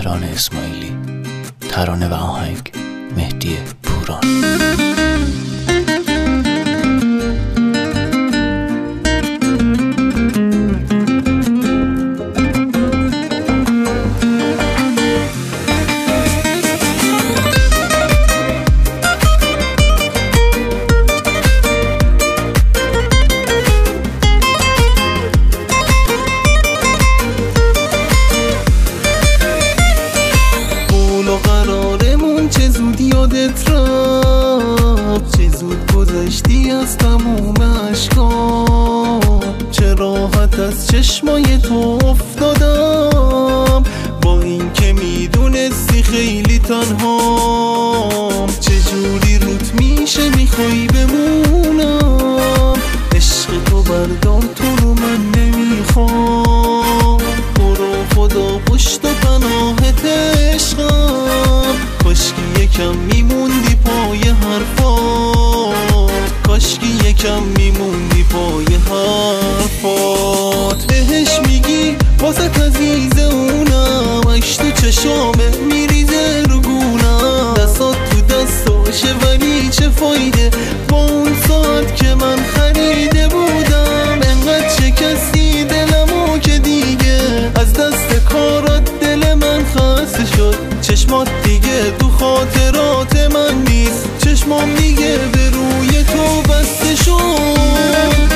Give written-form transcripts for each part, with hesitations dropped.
مهران اسماعیلی. ترانه و آهنگ مهدی پوران. چه زود یادت رفت، چه زود گذشتی از تموم عشقام، چه راحت از چشمای تو افتادم با این که میدونستی خیلی تنهام. چجوری روت میشه میخوای بمونم، عشق تو بردار تو رو من نمیخوام. برو خدا پشت و پناهت عشقم، کاشکی یکم میموندی پای حرفات، کاشکی یکم میموندی پای حرفات. بهش میگی واسه عزیز اونم، عشق تو چشامه میریزه رو گونم، دستات تو دستاشه ولی چه فایده، با اون ساعت که من خریده بودم انقدر شکستی دلمو که دیگه از دست کارات دل من خسته شد. چشمات دیگه تو خاطرات من نیست، چشمام دیگه به روی تو بسته شد.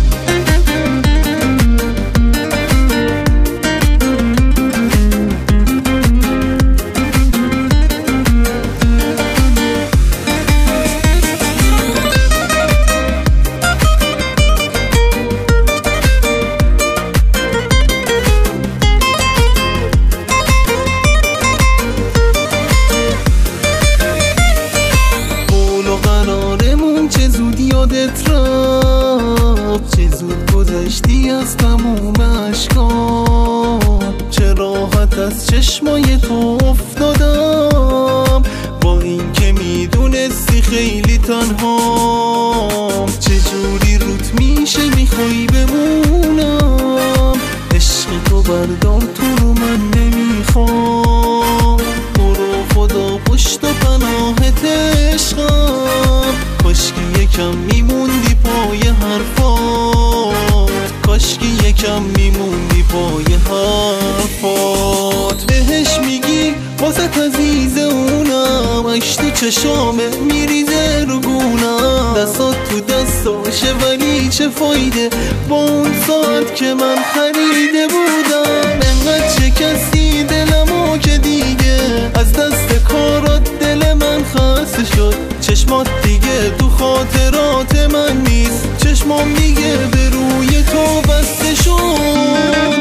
چه زود یادت رفت، چه زود گذشتی از تموم عشقام، چه راحت از چشمای تو افتادم با این که میدونستی خیلی تنهام. چجوری روت میشه میخوای بمونم، عشق تو بردار تو رو من نمیخوام. برو خدا پشت و پناهت عشقم، کاشکی یکم میموندی پای حرفات، کاشکی یکم میموندی پای حرفات. بهش میگی واسه عزیز اونم، عشق تو چشامه میریزه رو گونم، دستات تو دستاشه ولی چه فایده، با اون ساعت که من خریده بودم انقدر شکستی دلمو که دیگه از دست کارات دل من خسته شد. چشمات دیگه تو خاطرات من نیست، چشمام دیگه به روی تو بسته شد.